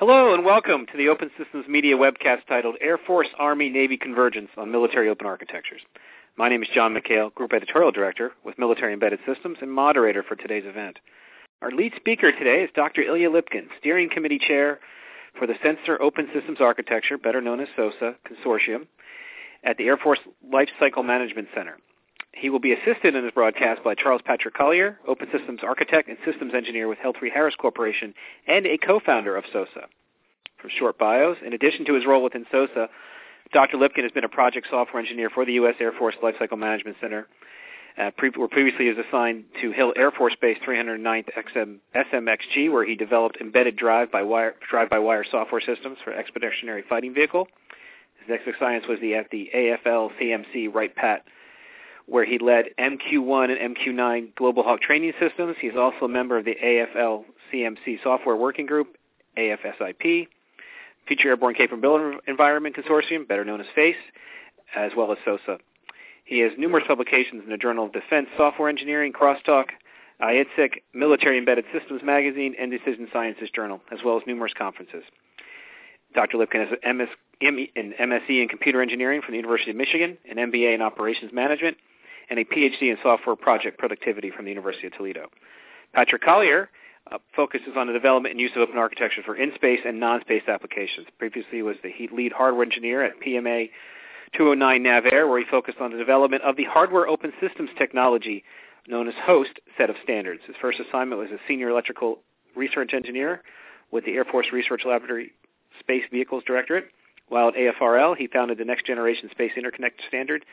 Hello and welcome to the Open Systems Media webcast titled Air Force, Army, Navy Convergence on Military Open Architectures. My name is John McHale, Group Editorial Director with Military Embedded Systems and moderator for today's event. Our lead speaker today is Dr. Ilya Lipkin, Steering Committee Chair for the Sensor Open Systems Architecture, better known as SOSA, Consortium, at the Air Force Lifecycle Management Center. He will be assisted in this broadcast by Charles Patrick Collier, Open Systems Architect and Systems Engineer with L3Harris Corporation and a co-founder of SOSA. For short bios, in addition to his role within SOSA, Dr. Lipkin has been a project software engineer for the U.S. Air Force Lifecycle Management Center, where previously he was assigned to Hill Air Force Base 309th SMXG, where he developed embedded drive-by-wire software systems for expeditionary fighting vehicle. His next assignment was at the AFL-CMC Wright-Patt, where he led MQ-1 and MQ-9 Global Hawk training systems. He is also a member of the AFL-CMC Software Working Group, AFSIP, Future Airborne Capability Environment Consortium, better known as FACE, as well as SOSA. He has numerous publications in the Journal of Defense Software Engineering, Crosstalk, IITSEC, Military Embedded Systems Magazine, and Decision Sciences Journal, as well as numerous conferences. Dr. Lipkin has an MSc in Computer Engineering from the University of Michigan, an MBA in Operations Management, and a PhD in Software Project Productivity from the University of Toledo. Patrick Collier focuses on the development and use of open architecture for in-space and non-space applications. Previously, he was the lead hardware engineer at PMA 209 NavAir, where he focused on the development of the hardware open systems technology known as HOST set of standards. His first assignment was as Senior Electrical Research Engineer with the Air Force Research Laboratory Space Vehicles Directorate. While at AFRL, he founded the Next Generation Space Interconnect Standard,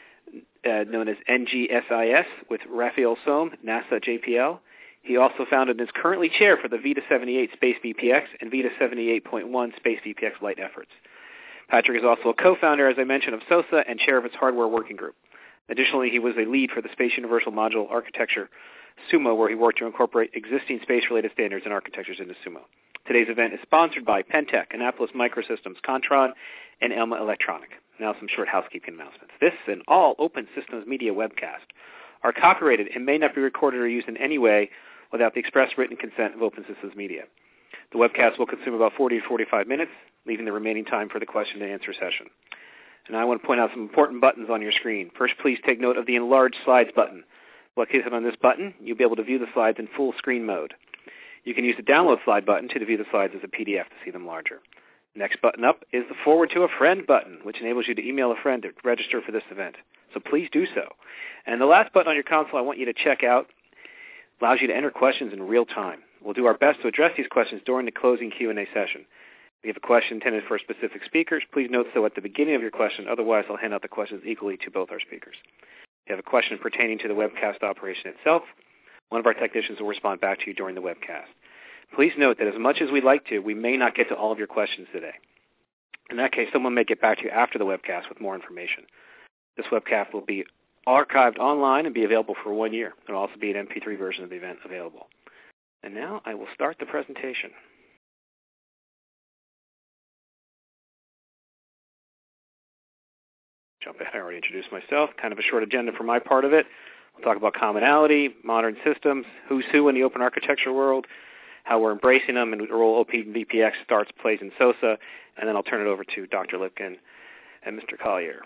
known as NGSIS, with Raphael Sohm, NASA JPL. He also founded and is currently chair for the VITA 78 Space VPX and VITA 78.1 Space VPX Lite efforts. Patrick is also a co-founder, as I mentioned, of SOSA and chair of its hardware working group. Additionally, he was a lead for the Space Universal Module Architecture, SUMO, where he worked to incorporate existing space-related standards and architectures into SUMO. Today's event is sponsored by Pentec, Annapolis Microsystems, Kontron, and Elma Electronic. Now some short housekeeping announcements. This and all Open Systems Media webcasts are copyrighted and may not be recorded or used in any way without the express written consent of Open Systems Media. The webcast will consume about 40 to 45 minutes, leaving the remaining time for the question and answer session. And I want to point out some important buttons on your screen. First, please take note of the Enlarge Slides button. Clicking on this button, you'll be able to view the slides in full screen mode. You can use the Download Slide button to view the slides as a PDF to see them larger. Next button up is the Forward to a Friend button, which enables you to email a friend to register for this event. So please do so. And the last button on your console I want you to check out allows you to enter questions in real time. We'll do our best to address these questions during the closing Q&A session. If you have a question intended for specific speakers, please note so at the beginning of your question. Otherwise, I'll hand out the questions equally to both our speakers. If you have a question pertaining to the webcast operation itself, one of our technicians will respond back to you during the webcast. Please note that as much as we'd like to, we may not get to all of your questions today. In that case, someone may get back to you after the webcast with more information. This webcast will be archived online and be available for 1 year. There will also be an MP3 version of the event available. And now I will start the presentation. Jump ahead. I already introduced myself. Kind of a short agenda for my part of it. We'll talk about commonality, modern systems, who's who in the open architecture world, how we're embracing them, and the role OpenVPX starts, plays in SOSA, and then I'll turn it over to Dr. Lipkin and Mr. Collier.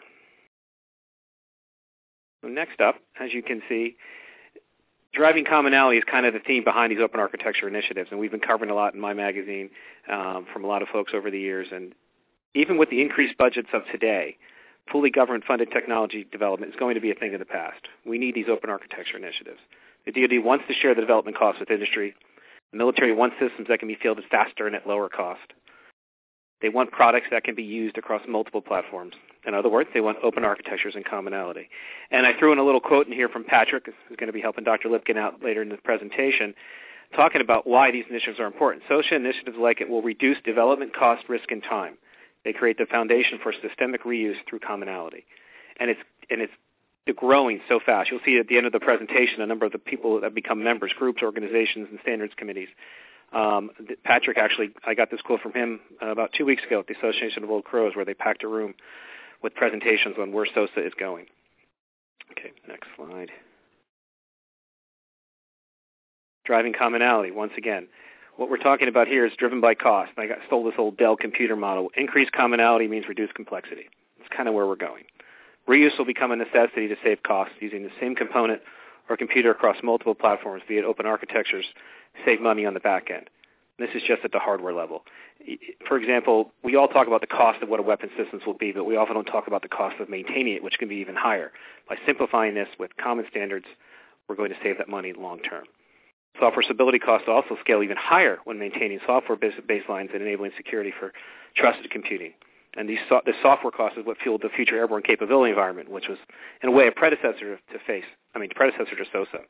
So next up, as you can see, driving commonality is kind of the theme behind these open architecture initiatives, and we've been covering a lot in my magazine from a lot of folks over the years. And even with the increased budgets of today, fully government-funded technology development is going to be a thing of the past. We need these open architecture initiatives. The DoD wants to share the development costs with industry. The military wants systems that can be fielded faster and at lower cost. They want products that can be used across multiple platforms. In other words, they want open architectures and commonality. And I threw in a little quote in here from Patrick, who's going to be helping Dr. Lipkin out later in the presentation, talking about why these initiatives are important. SOSA initiatives like it will reduce development cost, risk, and time. They create the foundation for systemic reuse through commonality. And it's growing so fast. You'll see at the end of the presentation a number of the people that become members, groups, organizations, and standards committees. Patrick, actually, I got this quote from him about 2 weeks ago at the Association of Old Crows, where they packed a room with presentations on where SOSA is going. Okay, next slide. Driving commonality, once again. What we're talking about here is driven by cost. I stole this old Dell computer model. Increased commonality means reduced complexity. It's kind of where we're going. Reuse will become a necessity to save costs using the same component or computer across multiple platforms via open architectures, save money on the back end. This is just at the hardware level. For example, we all talk about the cost of what a weapon systems will be, but we often don't talk about the cost of maintaining it, which can be even higher. By simplifying this with common standards, we're going to save that money long term. Software stability costs also scale even higher when maintaining software baselines and enabling security for trusted computing. And the software cost is what fueled the future airborne capability environment, which was, in a way, a predecessor to SOSA.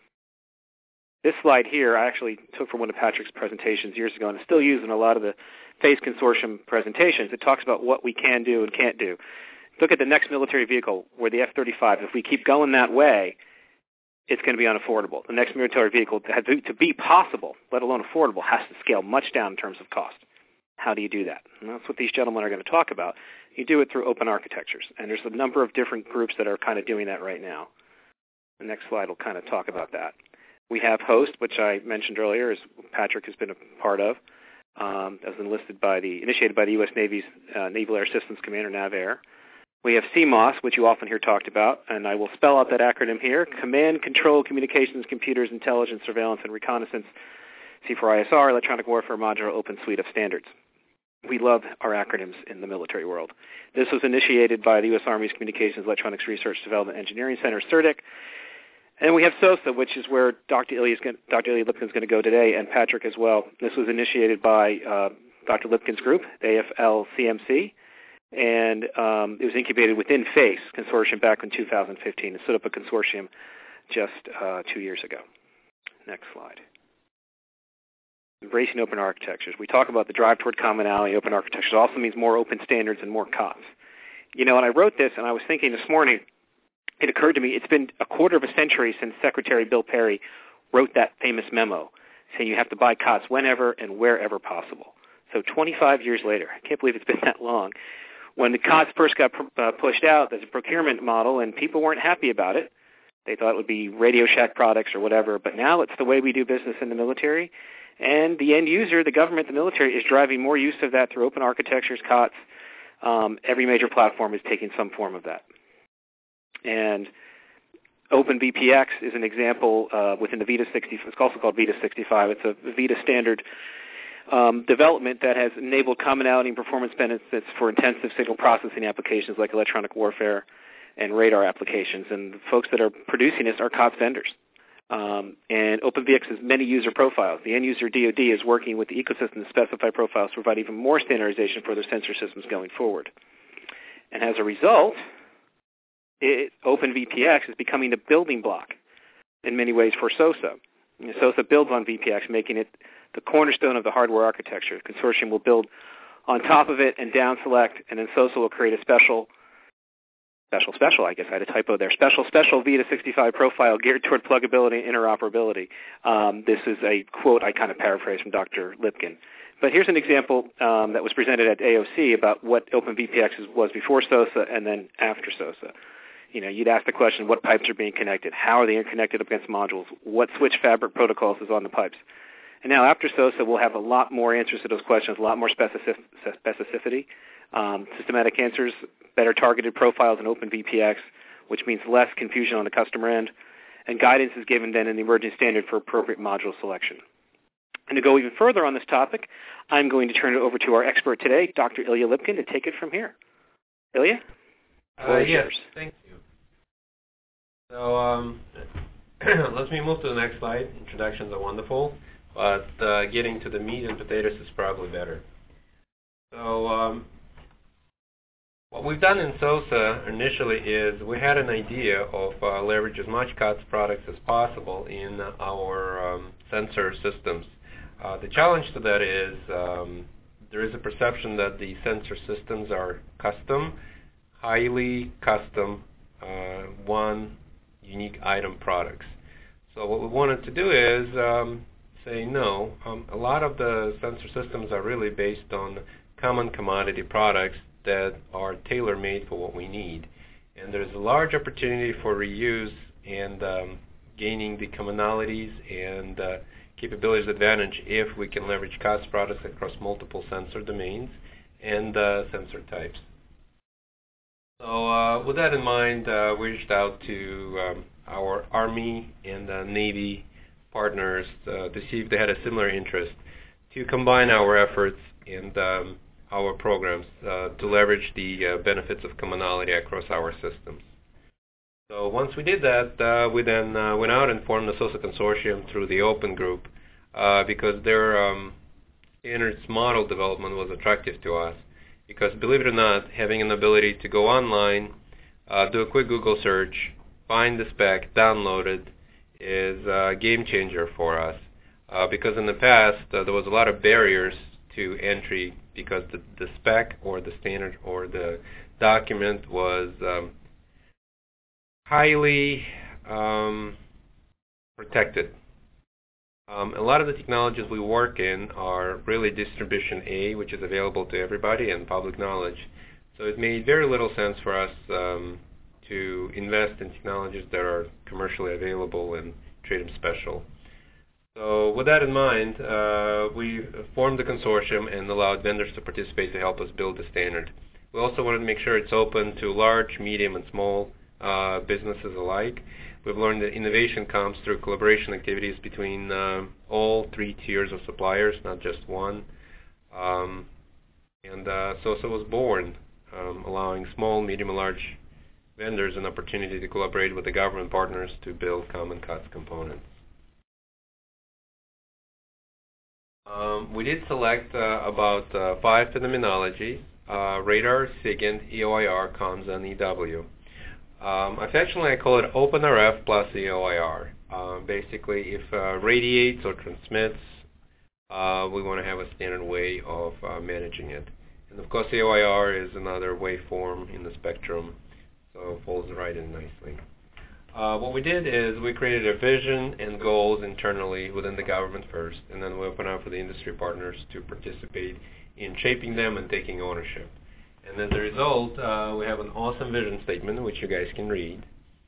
This slide here I actually took from one of Patrick's presentations years ago, and it's still used in a lot of the FACE Consortium presentations. It talks about what we can do and can't do. Look at the next military vehicle, where the F-35, if we keep going that way, it's going to be unaffordable. The next military vehicle, to be possible, let alone affordable, has to scale much down in terms of cost. How do you do that? And that's what these gentlemen are going to talk about. You do it through open architectures, and there's a number of different groups that are kind of doing that right now. The next slide will kind of talk about that. We have HOST, which I mentioned earlier, as Patrick has been a part of, as initiated by the U.S. Navy's Naval Air Systems Commander, NAVAIR. We have CMOS, which you often hear talked about, and I will spell out that acronym here: Command, Control, Communications, Computers, Intelligence, Surveillance, and Reconnaissance, C4ISR, Electronic Warfare Modular Open Suite of Standards. We love our acronyms in the military world. This was initiated by the U.S. Army's Communications Electronics Research Development Engineering Center, CERDIC. And we have SOSA, which is where Dr. Ilya Lipkin is going to go today, and Patrick as well. This was initiated by Dr. Lipkin's group, the AFL-CMC, and it was incubated within FACE Consortium back in 2015 and stood up a consortium just 2 years ago. Next slide. Embracing open architectures. We talk about the drive toward commonality. Open architectures also means more open standards and more COTS. You know, and I wrote this, and I was thinking this morning, it occurred to me it's been a quarter of a century since Secretary Bill Perry wrote that famous memo saying you have to buy COTS whenever and wherever possible. So 25 years later, I can't believe it's been that long. When the COTS first got pushed out, there's a procurement model, and people weren't happy about it. They thought it would be Radio Shack products or whatever, but now it's the way we do business in the military. And the end user, the government, the military, is driving more use of that through open architectures, COTS. Every major platform is taking some form of that. And OpenVPX is an example within the VITA 60. It's also called VITA 65. It's a VITA standard development that has enabled commonality and performance benefits for intensive signal processing applications like electronic warfare and radar applications. And the folks that are producing this are COTS vendors. And OpenVPX has many user profiles. The end user DoD is working with the ecosystem to specify profiles to provide even more standardization for their sensor systems going forward. And as a result, OpenVPX is becoming the building block in many ways for SOSA. SOSA builds on VPX, making it the cornerstone of the hardware architecture. The consortium will build on top of it and down select, and then SOSA will create a special, I guess I had a typo there, special VITA 65 profile geared toward pluggability and interoperability. This is a quote I kind of paraphrased from Dr. Lipkin. But here's an example that was presented at AOC about what OpenVPX was before SOSA and then after SOSA. You know, you'd ask the question, what pipes are being connected? How are they interconnected against modules? What switch fabric protocols is on the pipes? And now after SOSA, we'll have a lot more answers to those questions, a lot more specificity, systematic answers, better targeted profiles in OpenVPX, which means less confusion on the customer end, and guidance is given then in the emerging standard for appropriate module selection. And to go even further on this topic, I'm going to turn it over to our expert today, Dr. Ilya Lipkin, to take it from here. Ilya? Yes, thank you. So let me move to the next slide. Introductions are wonderful, but getting to the meat and potatoes is probably better. So what we've done in SOSA initially is we had an idea of leverage as much COTS products as possible in our sensor systems. The challenge to that is there is a perception that the sensor systems are custom, highly custom, one unique item products. So what we wanted to do is say no. A lot of the sensor systems are really based on common commodity products that are tailor-made for what we need. And there's a large opportunity for reuse and gaining the commonalities and capabilities advantage if we can leverage COTS products across multiple sensor domains and sensor types. So with that in mind, we reached out to our Army and Navy partners to see if they had a similar interest to combine our efforts and our programs to leverage the benefits of commonality across our systems. So once we did that, we then went out and formed the SOSA Consortium through the Open Group because their standards model development was attractive to us. Because believe it or not, having an ability to go online, do a quick Google search, find the spec, download it, is a game changer for us. Because in the past, there was a lot of barriers to entry because the spec or the standard or the document was highly protected. A lot of the technologies we work in are really distribution A, which is available to everybody and public knowledge. So it made very little sense for us to invest in technologies that are commercially available and treat them special. So with that in mind, we formed the consortium and allowed vendors to participate to help us build the standard. We also wanted to make sure it's open to large, medium, and small businesses alike. We've learned that innovation comes through collaboration activities between all three tiers of suppliers, not just one. And SOSA was born, allowing small, medium, and large vendors an opportunity to collaborate with the government partners to build common COTS components. We did select about 5 phenomenologies: radar, SIGINT, EOIR, comms, and EW. Affectionately, I call it OpenRF plus EOIR. Basically, if radiates or transmits, we want to have a standard way of managing it. And of course, EOIR is another waveform in the spectrum, so it falls right in nicely. What we did is we created a vision and goals internally within the government first, and then we opened up for the industry partners to participate in shaping them and taking ownership. And as a result, we have an awesome vision statement, which you guys can read,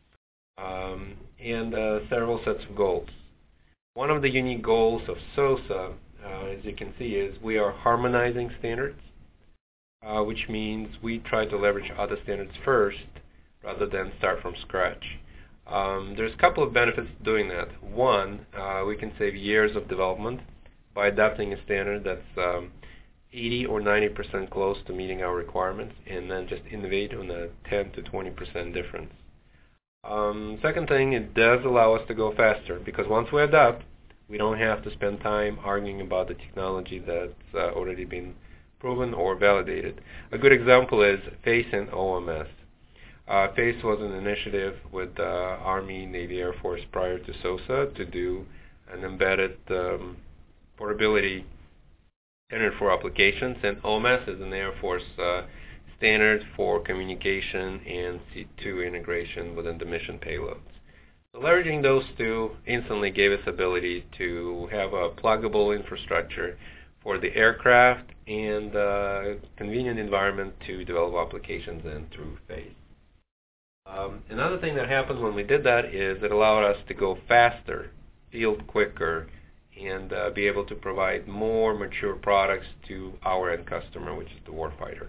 and several sets of goals. One of the unique goals of SOSA, as you can see, is we are harmonizing standards, which means we try to leverage other standards first rather than start from scratch. There's a couple of benefits to doing that. One, we can save years of development by adopting a standard that's 80 or 90% close to meeting our requirements, and then just innovate on a 10 to 20% difference. Second thing, it does allow us to go faster, because once we adopt, we don't have to spend time arguing about the technology that's already been proven or validated. A good example is FACE and OMS. FACE was an initiative with the Army, Navy, Air Force prior to SOSA to do an embedded portability standard for applications, and OMS is an Air Force standard for communication and C2 integration within the mission payloads. So leveraging those two instantly gave us ability to have a pluggable infrastructure for the aircraft and convenient environment to develop applications in through FACE. Another thing that happened when we did that is it allowed us to go faster, field quicker, and be able to provide more mature products to our end customer, which is the warfighter.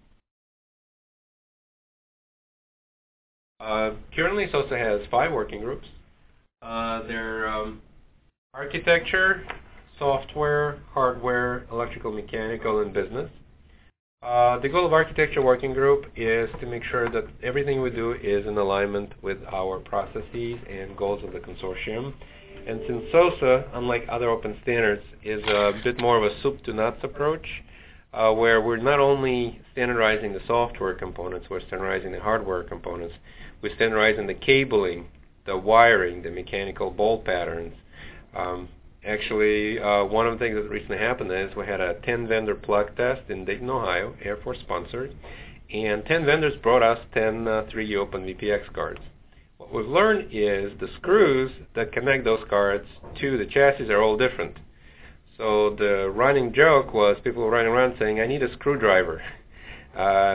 Currently, SOSA has 5 working groups. They're architecture, software, hardware, electrical, mechanical, and business. The goal of Architecture Working Group is to make sure that everything we do is in alignment with our processes and goals of the consortium. And since SOSA, unlike other open standards, is a bit more of a soup to nuts approach, where we're not only standardizing the software components, we're standardizing the hardware components, we're standardizing the cabling, the wiring, the mechanical bolt patterns. Actually, one of the things that recently happened is we had a 10-vendor plug test in Dayton, Ohio, Air Force sponsored, and 10 vendors brought us 10 3U Open VPX cards. What we've learned is the screws that connect those cards to the chassis are all different. So the running joke was people were running around saying, I need a screwdriver,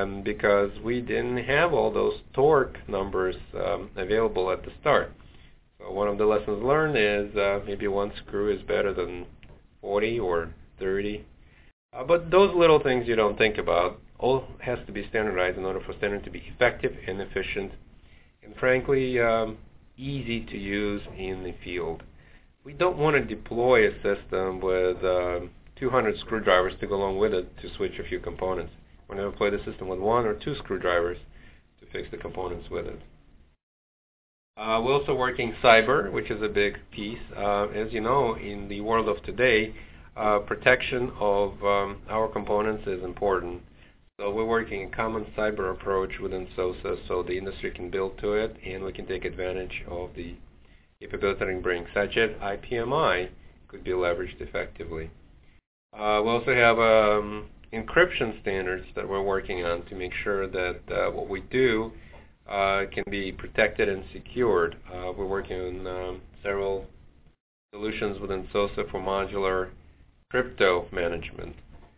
because we didn't have all those torque numbers available at the start. So one of the lessons learned is maybe one screw is better than 40 or 30. But those little things you don't think about. All has to be standardized in order for standard to be effective and efficient and frankly easy to use in the field. We don't want to deploy a system with 200 screwdrivers to go along with it to switch a few components. We want to deploy the system with 1 or 2 screwdrivers to fix the components with it. We're also working cyber, which is a big piece. As you know, in the world of today, protection of our components is important. So we're working a common cyber approach within SOSA so the industry can build to it and we can take advantage of the capability that it brings, such as IPMI could be leveraged effectively. We also have encryption standards that we're working on to make sure that what we do can be protected and secured. We're working on several solutions within SOSA for modular crypto management.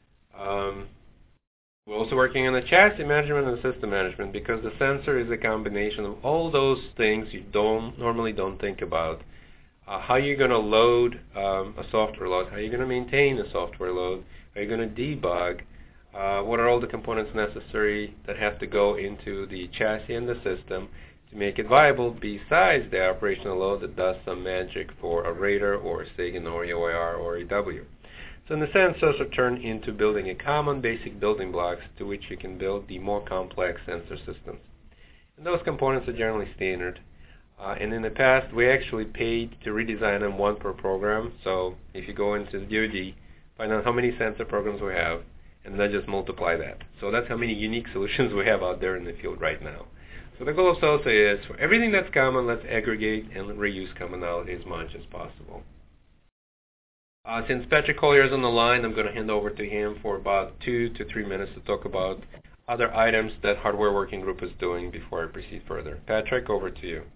We're also working on the chassis management and system management because the sensor is a combination of all those things you normally don't think about. How you're going to load a software load, how you're going to maintain a software load, how you're going to debug, what are all the components necessary that have to go into the chassis and the system to make it viable besides the operational load that does some magic for a radar or a SIGINT or EOIR or EW. So in a sense, SOSA turned into building a common basic building blocks to which you can build the more complex sensor systems. And those components are generally standard. And in the past, we actually paid to redesign them 1 per program. So if you go into the DoD, find out how many sensor programs we have, and then just multiply that. So that's how many unique solutions we have out there in the field right now. So the goal of SOSA is for everything that's common, let's aggregate and reuse commonality as much as possible. Since Patrick Collier is on the line, I'm going to hand over to him for about 2 to 3 minutes to talk about other items that Hardware Working Group is doing before I proceed further. Patrick, over to you.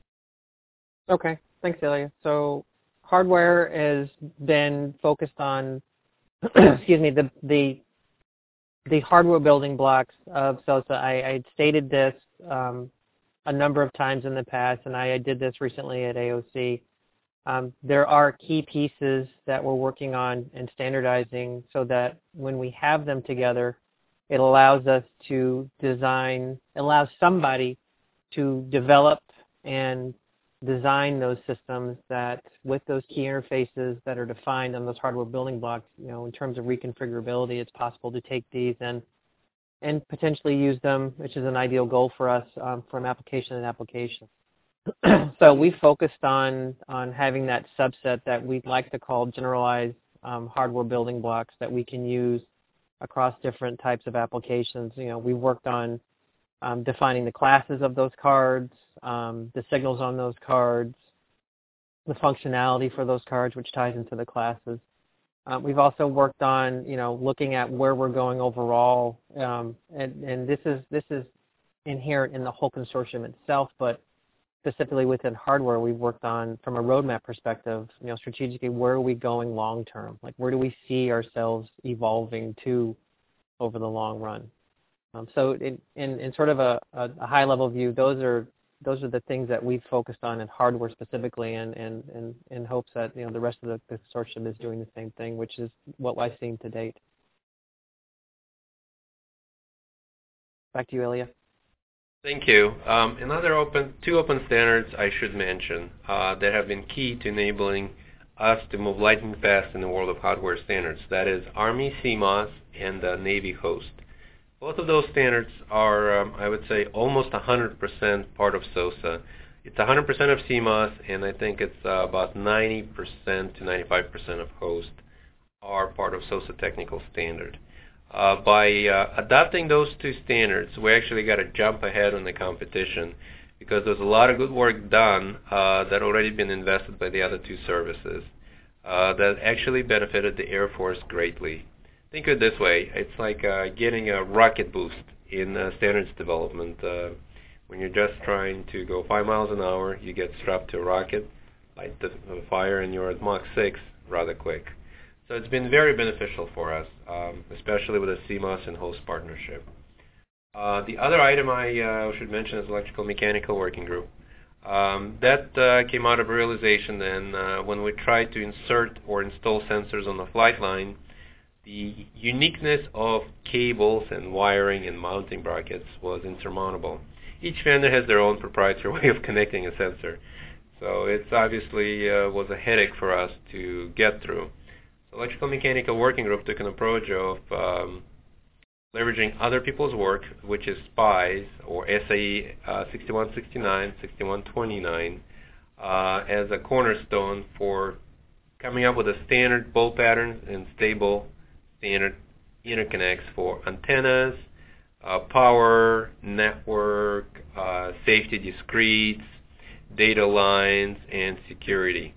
Okay, thanks, Ilya. So hardware has been focused on, excuse me, the hardware building blocks of SOSA. I stated this a number of times in the past, and I did this recently at AOC. There are key pieces that we're working on and standardizing so that when we have them together, it allows us to design, allows somebody to develop and design those systems that with those key interfaces that are defined on those hardware building blocks, you know, in terms of reconfigurability, it's possible to take these and potentially use them, which is an ideal goal for us from application to application. So we focused on having that subset that we'd like to call generalized hardware building blocks that we can use across different types of applications. You know, we worked on defining the classes of those cards, the signals on those cards, the functionality for those cards, which ties into the classes. We've also worked on, you know, looking at where we're going overall, and this is inherent in the whole consortium itself, but specifically within hardware, we've worked on, from a roadmap perspective, you know, strategically, where are we going long term? Like, where do we see ourselves evolving to over the long run? So in sort of a high level view, those are the things that we've focused on in hardware specifically, and in hopes that, you know, the rest of the consortium is doing the same thing, which is what I've seen to date. Back to you, Ilya. Thank you. Another two open standards I should mention that have been key to enabling us to move lightning fast in the world of hardware standards. That is Army CMOS and Navy Host. Both of those standards are, I would say, almost 100% part of SOSA. It's 100% of CMOS, and I think it's about 90% to 95% of Host are part of SOSA technical standard. By adopting those two standards, we actually got a jump ahead on the competition because there's a lot of good work done that already been invested by the other two services that actually benefited the Air Force greatly. Think of it this way. It's like getting a rocket boost in standards development. When you're just trying to go 5 miles an hour, you get strapped to a rocket, light the fire, and you're at Mach 6 rather quick. So it's been very beneficial for us, especially with the CMOS and Host partnership. The other item I should mention is Electrical Mechanical Working Group. That came out of a realization then when we tried to insert or install sensors on the flight line, the uniqueness of cables and wiring and mounting brackets was insurmountable. Each vendor has their own proprietary way of connecting a sensor. So it obviously was a headache for us to get through. The Electrical Mechanical Working Group took an approach of leveraging other people's work, which is SPIES, or SAE 6169, 6129, as a cornerstone for coming up with a standard bolt pattern and stable standard interconnects for antennas, power, network, safety discretes, data lines, and security.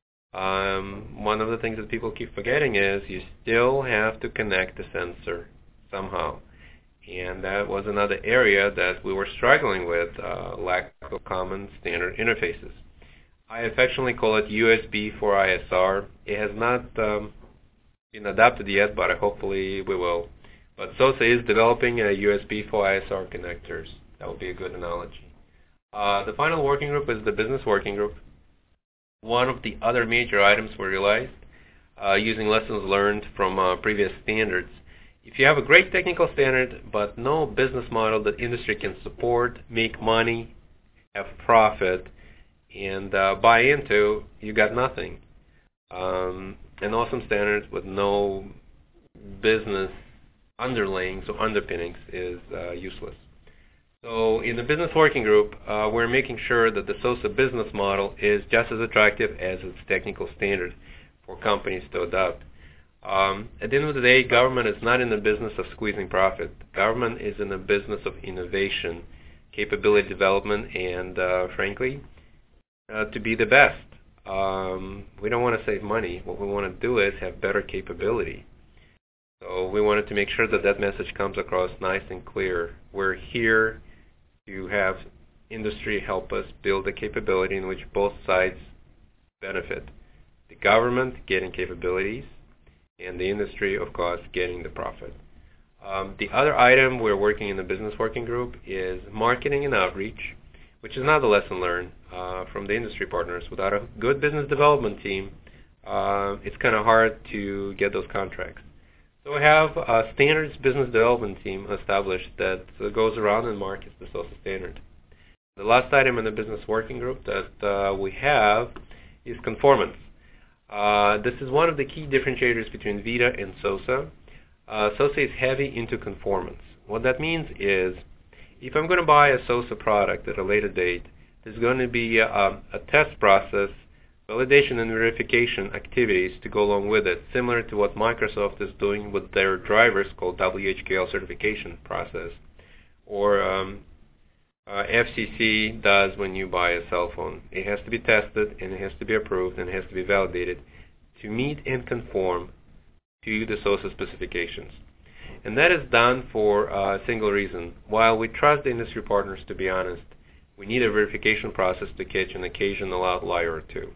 One of the things that people keep forgetting is you still have to connect the sensor somehow. And that was another area that we were struggling with, lack of common standard interfaces. I affectionately call it USB for ISR. It has not been adopted yet, but hopefully we will. But SOSA is developing a USB for ISR connectors. That would be a good analogy. The final working group is the business working group. One of the other major items we realized, using lessons learned from previous standards, if you have a great technical standard but no business model that industry can support, make money, have profit, and buy into, you got nothing. An awesome standard with no business underlayings or underpinnings is useless. So in the business working group, we're making sure that the SOSA business model is just as attractive as its technical standard for companies to adopt. At the end of the day, government is not in the business of squeezing profit. Government is in the business of innovation, capability development, and frankly, to be the best. We don't want to save money. What we want to do is have better capability. So we wanted to make sure that that message comes across nice and clear. We're here to have industry help us build a capability in which both sides benefit. The government getting capabilities, and the industry, of course, getting the profit. The other item we're working in the business working group is marketing and outreach, which is another lesson learned from the industry partners. Without a good business development team, it's kind of hard to get those contracts. So we have a standards business development team established that goes around and markets the SOSA standard. The last item in the business working group that we have is conformance. This is one of the key differentiators between VITA and SOSA. SOSA is heavy into conformance. What that means is, if I'm going to buy a SOSA product at a later date, there's going to be a test process, validation and verification activities to go along with it, similar to what Microsoft is doing with their drivers called WHQL certification process, or FCC does when you buy a cell phone. It has to be tested, and it has to be approved, and it has to be validated to meet and conform to the SOSA specifications. And that is done for a single reason. While we trust the industry partners to be honest, we need a verification process to catch an occasional outlier or two.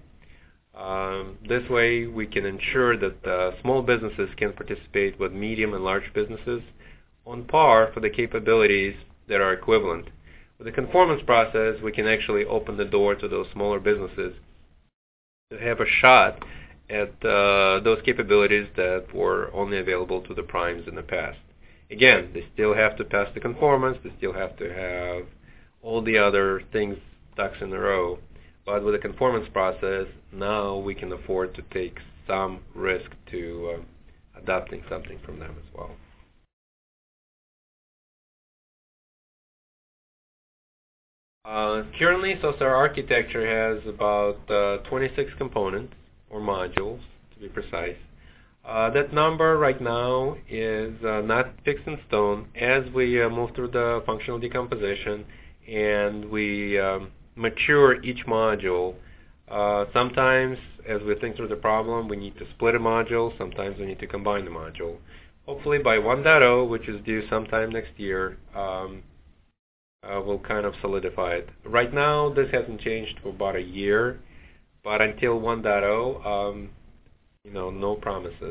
This way we can ensure that small businesses can participate with medium and large businesses on par for the capabilities that are equivalent. With the conformance process, we can actually open the door to those smaller businesses to have a shot at those capabilities that were only available to the primes in the past. Again, they still have to pass the conformance, they still have to have all the other things ducks in a row. But with the conformance process, now we can afford to take some risk to adopting something from them as well. Currently, SOSA architecture has about 26 components, or modules, to be precise. That number right now is not fixed in stone. As we move through the functional decomposition and we mature each module, sometimes as we think through the problem, we need to split a module. Sometimes we need to combine the module. Hopefully by 1.0, which is due sometime next year, we'll kind of solidify it. Right now, this hasn't changed for about a year, but until 1.0, no promises.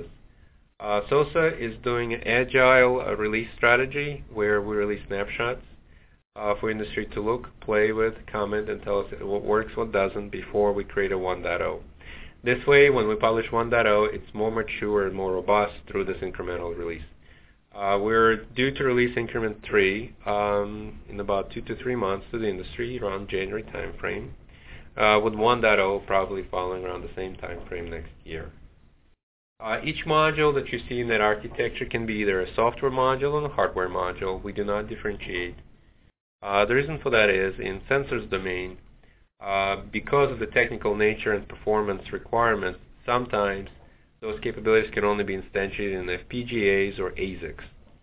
SOSA is doing an agile release strategy where we release snapshots. for industry to look, play with, comment, and tell us what works, what doesn't before we create a 1.0. This way, when we publish 1.0, it's more mature and more robust through this incremental release. We're due to release increment 3 in about 2 to 3 months to the industry, around January timeframe, with 1.0 probably following around the same timeframe next year. Each module that you see in that architecture can be either a software module or a hardware module. We do not differentiate. The reason for that is, in sensors domain, because of the technical nature and performance requirements, sometimes those capabilities can only be instantiated in FPGAs or ASICs.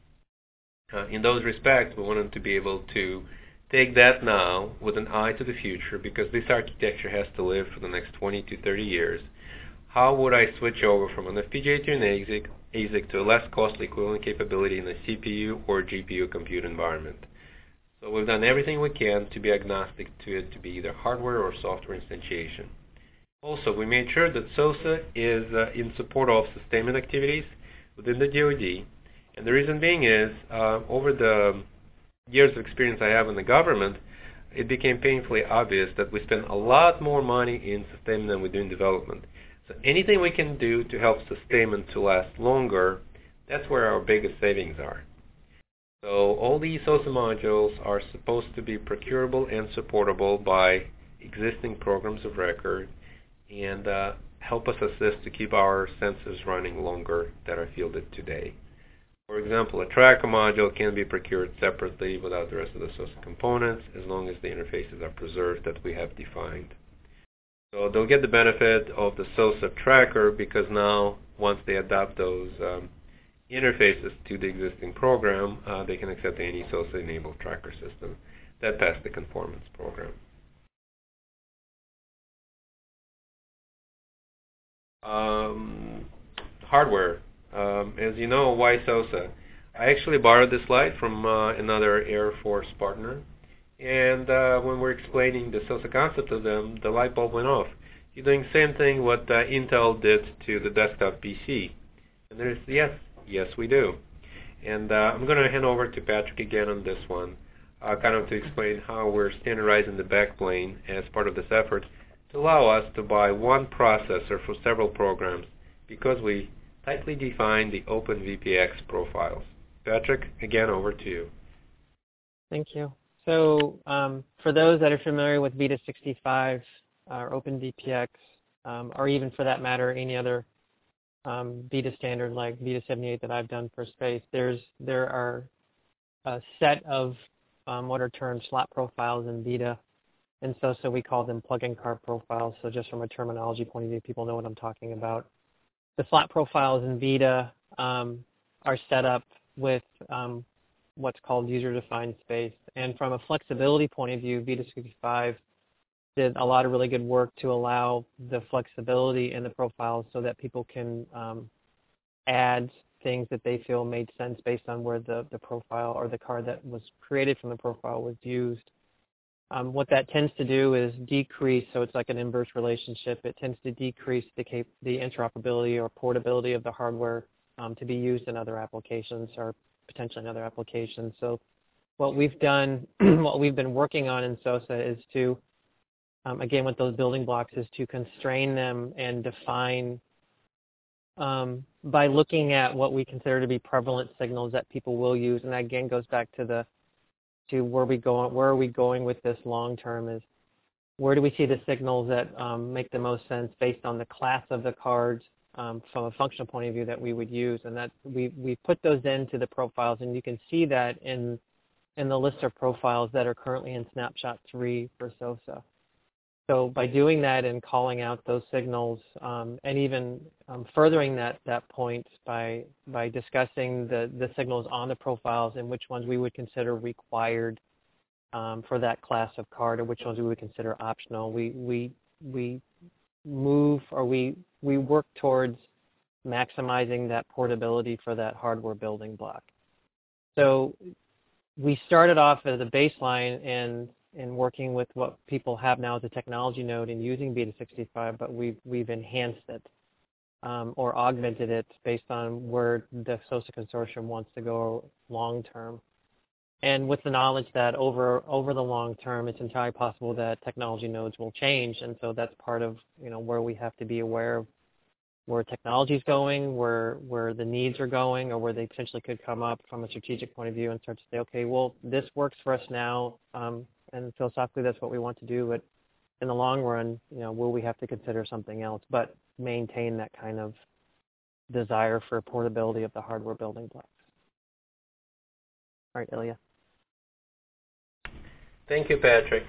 In those respects, we want them to be able to take that now with an eye to the future, because this architecture has to live for the next 20 to 30 years. How would I switch over from an FPGA to an ASIC to a less costly equivalent capability in a CPU or GPU compute environment? So we've done everything we can to be agnostic to it to be either hardware or software instantiation. Also, we made sure that SOSA is in support of sustainment activities within the DoD. And the reason being is, over the years of experience I have in the government, it became painfully obvious that we spend a lot more money in sustainment than we do in development. So anything we can do to help sustainment to last longer, that's where our biggest savings are. So all these SOSA modules are supposed to be procurable and supportable by existing programs of record and help us assist to keep our sensors running longer that are fielded today. For example, a tracker module can be procured separately without the rest of the SOSA components as long as the interfaces are preserved that we have defined. So they'll get the benefit of the SOSA tracker because now, once they adopt those interfaces to the existing program, they can accept any SOSA-enabled tracker system that passed the conformance program. Hardware. As you know, why SOSA? I actually borrowed this slide from another Air Force partner. And when we're explaining the SOSA concept to them, the light bulb went off. You're doing the same thing what Intel did to the desktop PC. And there's, yes, we do. And I'm going to hand over to Patrick again on this one, kind of to explain how we're standardizing the backplane as part of this effort to allow us to buy one processor for several programs because we tightly define the OpenVPX profiles. Patrick, again, over to you. Thank you. So for those that are familiar with Vita 65 or OpenVPX, or even for that matter, any other Vita standard like Vita 78 that I've done for space, there are a set of what are termed slot profiles in Vita. And so we call them plug-in card profiles. So just from a terminology point of view, people know what I'm talking about. The slot profiles in Vita are set up with what's called user-defined space. And from a flexibility point of view, Vita 65 did a lot of really good work to allow the flexibility in the profiles so that people can add things that they feel made sense based on where the profile or the card that was created from the profile was used. What that tends to do is decrease, so it's like an inverse relationship, it tends to decrease the interoperability or portability of the hardware to be used in other applications or potentially in other applications. So what we've done, what we've been working on in SOSA is to, again with those building blocks, is to constrain them and define by looking at what we consider to be prevalent signals that people will use. And that again goes back to where are we going with this long term, is where do we see the signals that make the most sense based on the class of the cards from a functional point of view that we would use. And that we put those into the profiles, and you can see that in the list of profiles that are currently in Snapshot 3 for SOSA. So by doing that and calling out those signals, and even furthering that point by discussing the signals on the profiles and which ones we would consider required for that class of card, or which ones we would consider optional, we move, or we work towards maximizing that portability for that hardware building block. So we started off as a baseline and working with what people have now as a technology node and using Vita 65, but we've enhanced it or augmented it based on where the SOSA consortium wants to go long term. and with the knowledge that over the long term, it's entirely possible that technology nodes will change, and so that's part of where we have to be aware of where technology is going, where the needs are going, or where they potentially could come up from a strategic point of view, and start to say, okay, well, this works for us now, and philosophically that's what we want to do, but in the long run, will we have to consider something else, but maintain that kind of desire for portability of the hardware building blocks. All right, Ilya. Thank you, Patrick.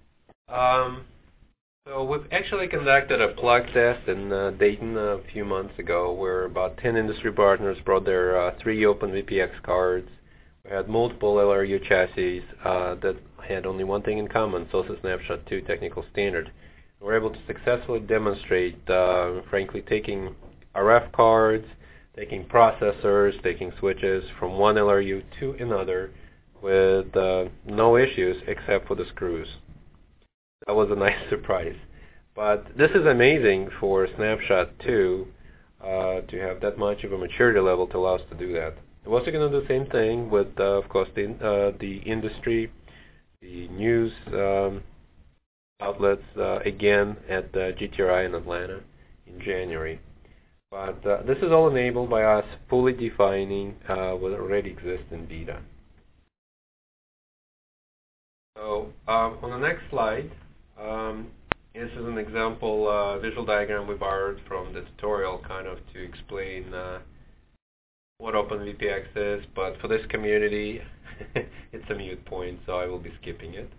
So we've actually conducted a plug test in Dayton a few months ago where about 10 industry partners brought their 3 OpenVPX cards. We had multiple LRU chassis that had only one thing in common, SOSA Snapshot 2 technical standard. We were able to successfully demonstrate, frankly, taking RF cards, taking processors, taking switches from one LRU to another with no issues except for the screws. That was a nice surprise. But this is amazing for Snapshot 2 to have that much of a maturity level to allow us to do that. We're also going to do the same thing with, of course, the industry, the news outlets, again at GTRI in Atlanta in January. But this is all enabled by us fully defining what already exists in beta. So on the next slide, this is an example visual diagram we borrowed from the tutorial kind of to explain what OpenVPX is, but for this community it's a moot point, so I will be skipping it.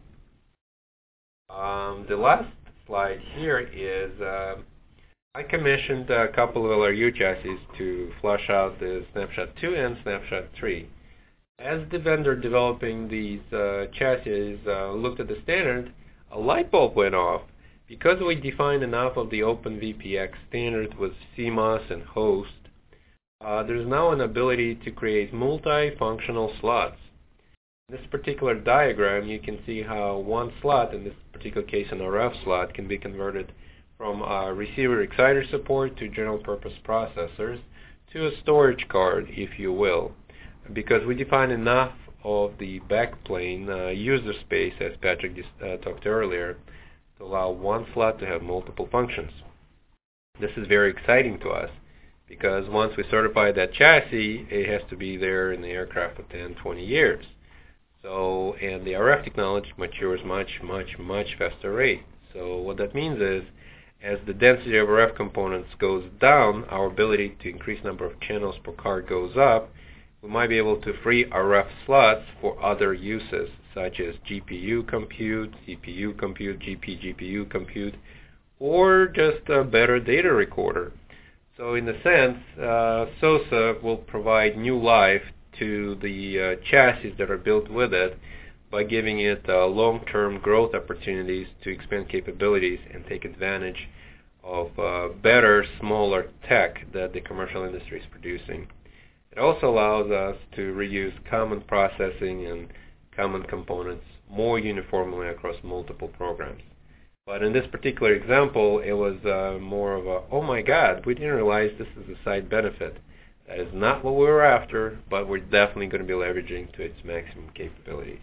The last slide here is I commissioned a couple of LRU chassis to flush out the Snapshot 2 and Snapshot 3. As the vendor developing these chassis looked at the standard, a light bulb went off. Because we defined enough of the OpenVPX standard with CMOS and host, there's now an ability to create multifunctional slots. In this particular diagram, you can see how one slot, in this particular case an RF slot, can be converted from receiver exciter support to general purpose processors to a storage card, if you will, because we define enough of the backplane user space, as Patrick just talked earlier, to allow one slot to have multiple functions. This is very exciting to us because once we certify that chassis, it has to be there in the aircraft for 10, 20 years. So, and the RF technology matures much faster rate. So what that means is, as the density of RF components goes down, our ability to increase number of channels per card goes up. We might be able to free RF slots for other uses, such as GPU compute, CPU compute, GPU compute, or just a better data recorder. So in a sense, SOSA will provide new life to the chassis that are built with it by giving it long-term growth opportunities to expand capabilities and take advantage of better, smaller tech that the commercial industry is producing. It also allows us to reuse common processing and common components more uniformly across multiple programs. But in this particular example, it was more of a, oh my God, we didn't realize this is a side benefit. That is not what we were after, but we're definitely going to be leveraging to its maximum capabilities.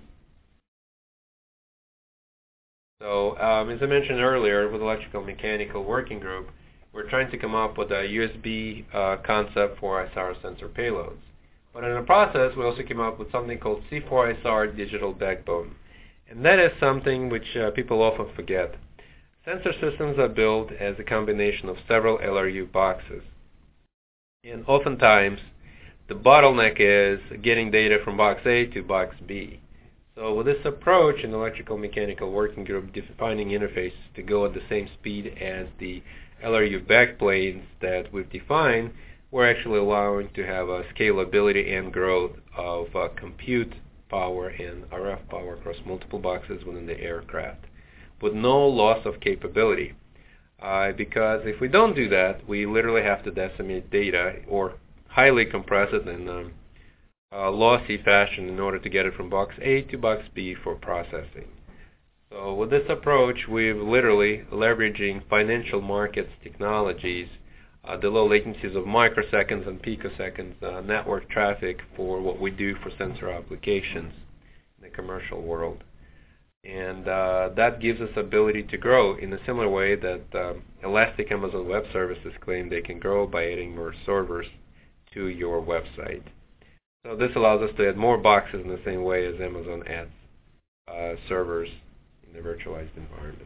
So, as I mentioned earlier, with Electrical Mechanical Working Group, we're trying to come up with a USB concept for ISR sensor payloads. But in the process, we also came up with something called C4ISR digital backbone. And that is something which people often forget. Sensor systems are built as a combination of several LRU boxes. And oftentimes, the bottleneck is getting data from box A to box B. So with this approach in Electrical Mechanical Working Group, defining interfaces to go at the same speed as the LRU backplanes that we've defined, we're actually allowing to have a scalability and growth of compute power and RF power across multiple boxes within the aircraft with no loss of capability. Because if we don't do that, we literally have to decimate data or highly compress it in a lossy fashion in order to get it from box A to box B for processing. So with this approach, we're literally leveraging financial markets technologies, the low latencies of microseconds and picoseconds network traffic for what we do for sensor applications. commercial world. And that gives us ability to grow in a similar way that Elastic Amazon Web Services claim they can grow by adding more servers to your website. So this allows us to add more boxes in the same way as Amazon adds servers in the virtualized environment.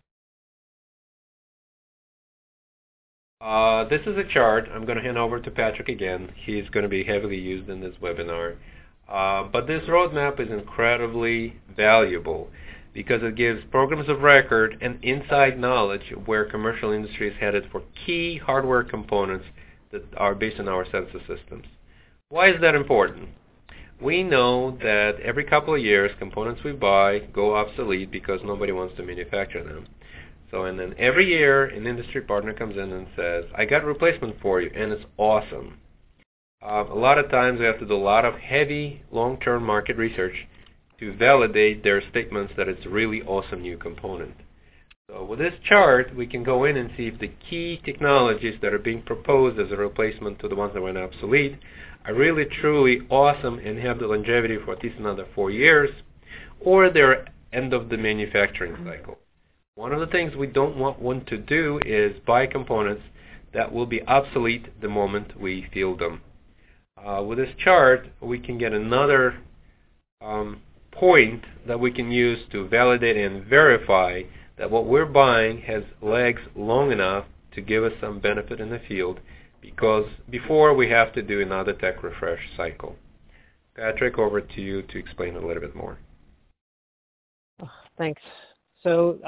This is a chart. I'm going to hand over to Patrick again. He's going to be heavily used in this webinar. But this roadmap is incredibly valuable because it gives programs of record and inside knowledge where commercial industry is headed for key hardware components that are based on our sensor systems. Why is that important? We know that every couple of years components we buy go obsolete because nobody wants to manufacture them. So and then every year an industry partner comes in and says, I got a replacement for you, and it's awesome. A lot of times we have to do a lot of heavy long-term market research to validate their statements that it's a really awesome new component. So with this chart, we can go in and see if the key technologies that are being proposed as a replacement to the ones that went obsolete are really truly awesome and have the longevity for at least another 4 years, or they're end of the manufacturing cycle. One of the things we don't want to do is buy components that will be obsolete the moment we field them. With this chart, we can get another point that we can use to validate and verify that what we're buying has legs long enough to give us some benefit in the field, because before we have to do another tech refresh cycle. Patrick, over to you to explain a little bit more. Thanks. So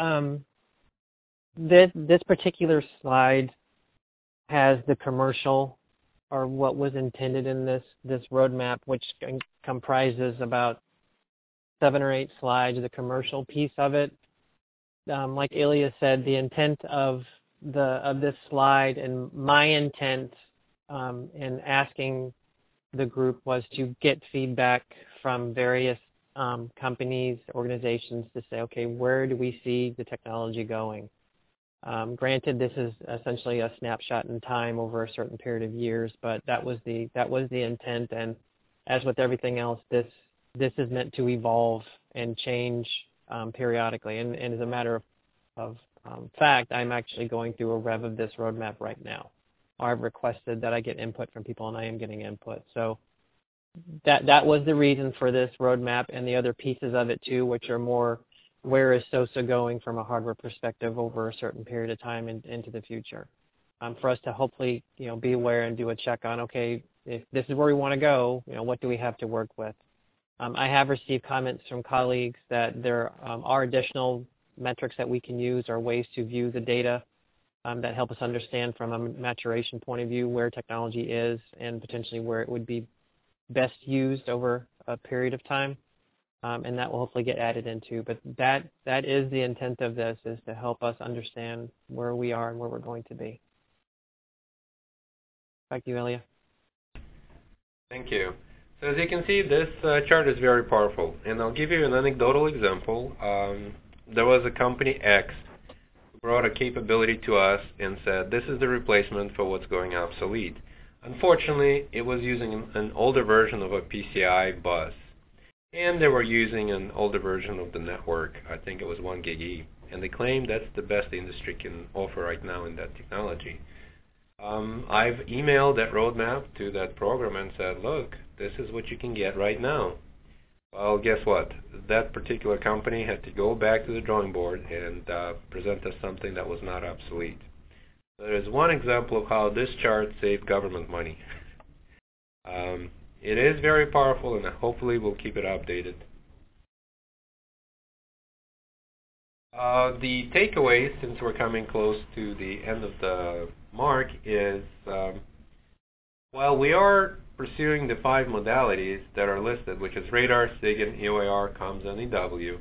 this particular slide has the commercial, or what was intended in this roadmap, which comprises about 7 or 8 slides, the commercial piece of it. Like Ilya said, the intent of this slide and my intent in asking the group was to get feedback from various companies, organizations to say, okay, where do we see the technology going? Granted, this is essentially a snapshot in time over a certain period of years, but that was the intent. And as with everything else, this is meant to evolve and change periodically. And as a matter of fact, I'm actually going through a rev of this roadmap right now. I've requested that I get input from people, and I am getting input. So that was the reason for this roadmap, and the other pieces of it too, which are more where is SOSA going from a hardware perspective over a certain period of time into the future. For us to hopefully be aware and do a check on, okay, if this is where we want to go, what do we have to work with? I have received comments from colleagues that there are additional metrics that we can use or ways to view the data that help us understand from a maturation point of view where technology is and potentially where it would be best used over a period of time. And that will hopefully get added into. But that is the intent of this, is to help us understand where we are and where we're going to be. Back to you, Ilya. Thank you. So as you can see, this chart is very powerful. And I'll give you an anecdotal example. There was a company X who brought a capability to us and said, this is the replacement for what's going obsolete. Unfortunately, it was using an older version of a PCI bus. And they were using an older version of the network. I think it was 1 GigE. And they claim that's the best the industry can offer right now in that technology. I've emailed that roadmap to that program and said, look, this is what you can get right now. Well, guess what? That particular company had to go back to the drawing board and present us something that was not obsolete. So there's one example of how this chart saved government money. It is very powerful, and hopefully we'll keep it updated. The takeaway, since we're coming close to the end of the mark, is while we are pursuing the 5 modalities that are listed, which is radar, SIGINT, EO/IR, comms, and EW,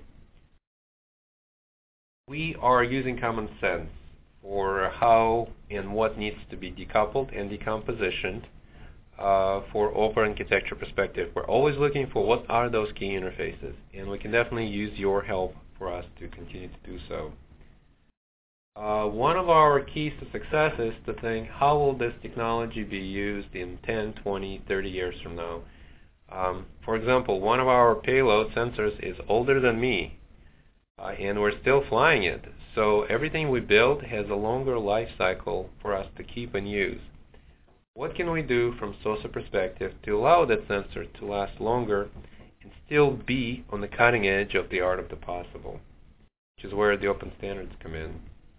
we are using common sense for how and what needs to be decoupled and decompositioned for open architecture perspective. We're always looking for what are those key interfaces, and we can definitely use your help for us to continue to do so. One of our keys to success is to think, how will this technology be used in 10, 20, 30 years from now? For example, one of our payload sensors is older than me, and we're still flying it. So everything we build has a longer life cycle for us to keep and use. What can we do from SOSA perspective to allow that sensor to last longer and still be on the cutting edge of the art of the possible, which is where the open standards come in.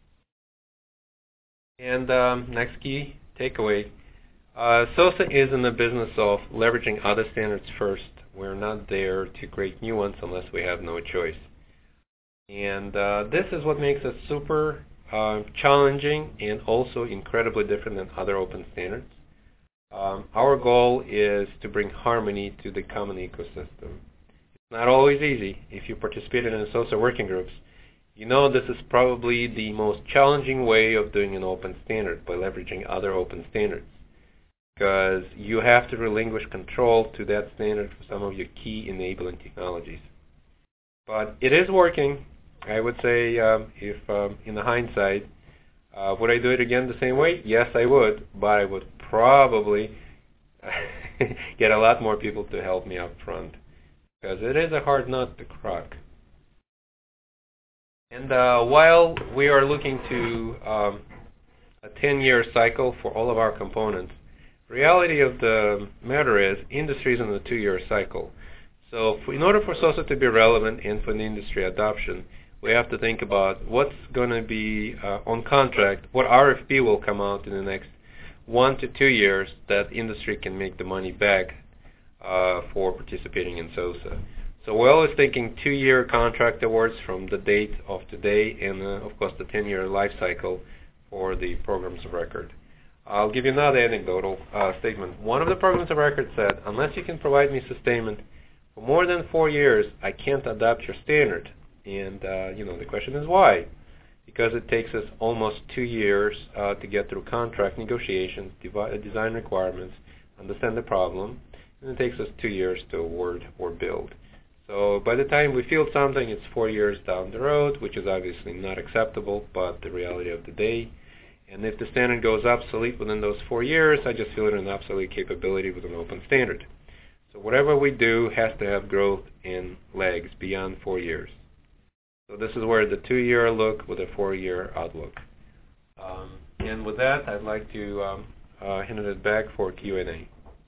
And next key takeaway, SOSA is in the business of leveraging other standards first. We're not there to create new ones unless we have no choice. And this is what makes us super challenging and also incredibly different than other open standards. Our goal is to bring harmony to the common ecosystem. It's not always easy. If you participated in SOSA working groups, you know this is probably the most challenging way of doing an open standard, by leveraging other open standards, because you have to relinquish control to that standard for some of your key enabling technologies. But it is working. I would say, if in the hindsight, would I do it again the same way? Yes, I would, but I would probably get a lot more people to help me up front, because it is a hard nut to crack. And while we are looking to a 10-year cycle for all of our components, reality of the matter is industry is in a 2-year cycle. So in order for SOSA to be relevant and for the industry adoption, we have to think about what's going to be on contract, what RFP will come out in the next 1 to 2 years that industry can make the money back for participating in SOSA. So we're always thinking 2-year contract awards from the date of today, and of course the 10-year life cycle for the programs of record. I'll give you another anecdotal statement. One of the programs of record said, unless you can provide me sustainment for more than 4 years, I can't adopt your standard. And the question is why? Because it takes us almost 2 years to get through contract negotiations, design requirements, understand the problem, and it takes us 2 years to award or build. So by the time we field something, it's 4 years down the road, which is obviously not acceptable, but the reality of the day. And if the standard goes obsolete within those 4 years, I just feel it an obsolete capability with an open standard. So whatever we do has to have growth in legs beyond 4 years. So this is where the 2-year look with a 4-year outlook. And with that, I'd like to hand it back for Q&A.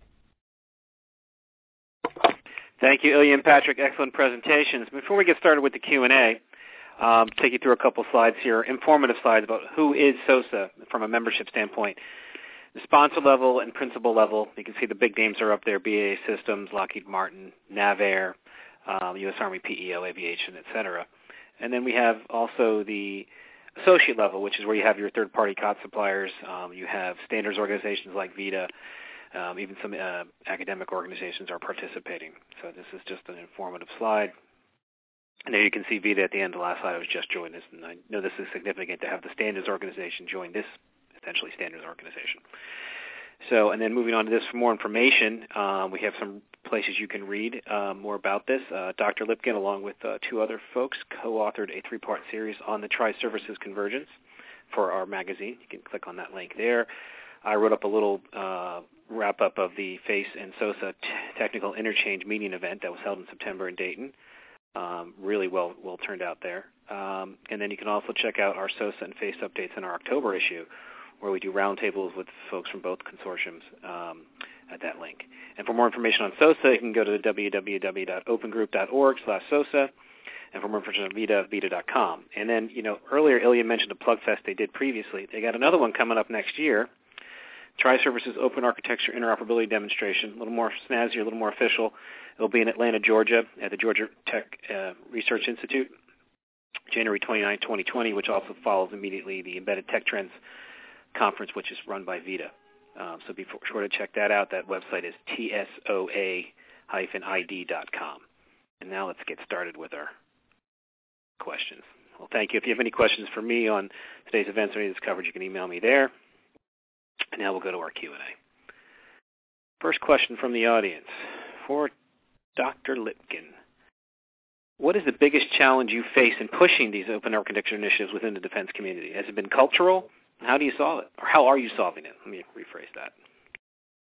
Thank you, Ilya and Patrick. Excellent presentations. Before we get started with the Q&A, take you through a couple slides here, informative slides about who is SOSA from a membership standpoint. The sponsor level and principal level, you can see the big names are up there, BAE Systems, Lockheed Martin, NavAir, U.S. Army PEO, Aviation, etc. And then we have also the associate level, which is where you have your third-party COTS suppliers. You have standards organizations like VITA. Even some academic organizations are participating. So this is just an informative slide. And there you can see VITA at the end of the last slide. I was just joined this, and I know this is significant to have the standards organization join this essentially standards organization. So, and then moving on to this for more information, we have some places you can read more about this. Dr. Lipkin, along with 2 other folks, co-authored a 3-part series on the Tri-Services Convergence for our magazine. You can click on that link there. I wrote up a little wrap-up of the FACE and SOSA Technical Interchange meeting event that was held in September in Dayton. Really well turned out there. And then you can also check out our SOSA and FACE updates in our October issue, where we do roundtables with folks from both consortiums at that link. And for more information on SOSA, you can go to www.opengroup.org/SOSA. And for more information on VITA, vita.com. And then, earlier Ilya mentioned a plug fest they did previously. They got another one coming up next year. Tri-Services Open Architecture Interoperability Demonstration, a little more snazzy, a little more official. It'll be in Atlanta, Georgia, at the Georgia Tech Research Institute, January 29, 2020, which also follows immediately the Embedded Tech Trends Conference, which is run by VITA. So be sure to check that out. That website is tsoa-id.com. And now let's get started with our questions. Well, thank you. If you have any questions for me on today's events or any of this coverage, you can email me there. And now we'll go to our Q&A. First question from the audience for Dr. Lipkin. What is the biggest challenge you face in pushing these open architecture initiatives within the defense community? Has it been cultural? How do you solve it? Or how are you solving it? Let me rephrase that.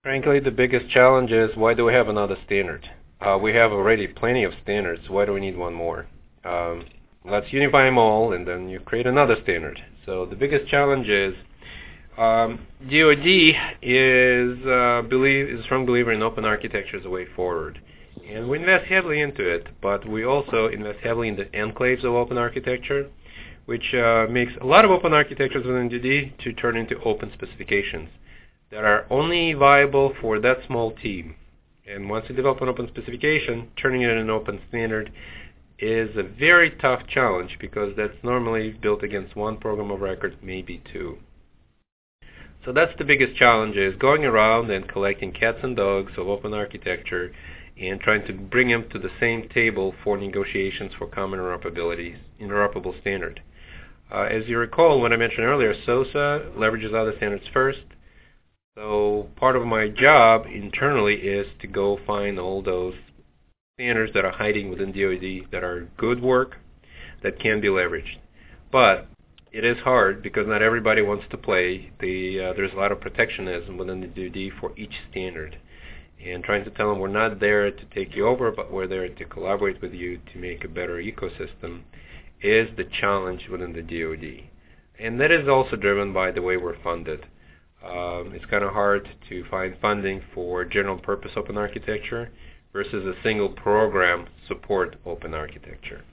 Frankly, the biggest challenge is, why do we have another standard? We have already plenty of standards. Why do we need one more? Let's unify them all, and then you create another standard. So the biggest challenge is DoD is a strong believer in open architecture as a way forward. And we invest heavily into it, but we also invest heavily in the enclaves of open architecture, which makes a lot of open architectures within DoD to turn into open specifications that are only viable for that small team. And once you develop an open specification, turning it into an open standard is a very tough challenge, because that's normally built against one program of record, maybe two. So that's the biggest challenge, is going around and collecting cats and dogs of open architecture and trying to bring them to the same table for negotiations for common interoperable standard. As you recall, when I mentioned earlier, SOSA leverages other standards first. So part of my job internally is to go find all those standards that are hiding within DoD that are good work that can be leveraged. But it is hard, because not everybody wants to play. There's a lot of protectionism within the DoD for each standard. And trying to tell them, we're not there to take you over, but we're there to collaborate with you to make a better ecosystem, is the challenge within the DoD. And that is also driven by the way we're funded. It's kind of hard to find funding for general purpose open architecture versus a single program support open architecture.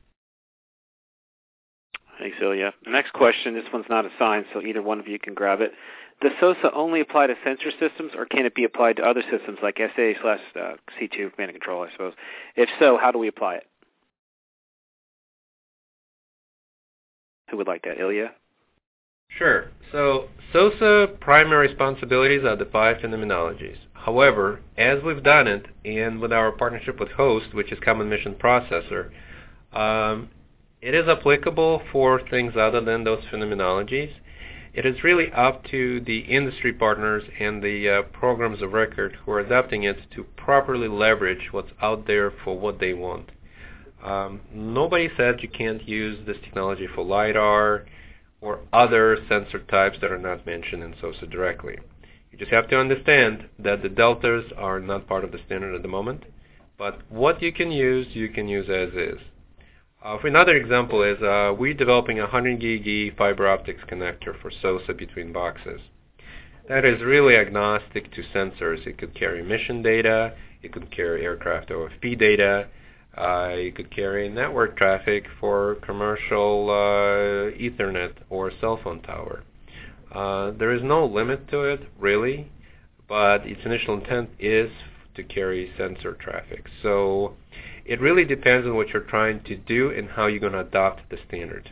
Thanks, Ilya. The next question, this one's not assigned, so either one of you can grab it. Does SOSA only apply to sensor systems, or can it be applied to other systems like SA/C2 command and control, I suppose? If so, how do we apply it? Who would like that? Ilya? Sure. So SOSA primary responsibilities are the 5 phenomenologies. However, as we've done it, and with our partnership with HOST, which is Common Mission Processor, it is applicable for things other than those phenomenologies. It is really up to the industry partners and the programs of record who are adopting it to properly leverage what's out there for what they want. Nobody said you can't use this technology for LiDAR or other sensor types that are not mentioned in SOSA directly. You just have to understand that the deltas are not part of the standard at the moment, but what you can use as is. For another example is we're developing a 100 gig fiber optics connector for SOSA between boxes. That is really agnostic to sensors. It could carry mission data, it could carry aircraft OFP data, it could carry network traffic for commercial Ethernet or cell phone tower. There is no limit to it, really, but its initial intent is to carry sensor traffic. So it really depends on what you're trying to do and how you're going to adopt the standard.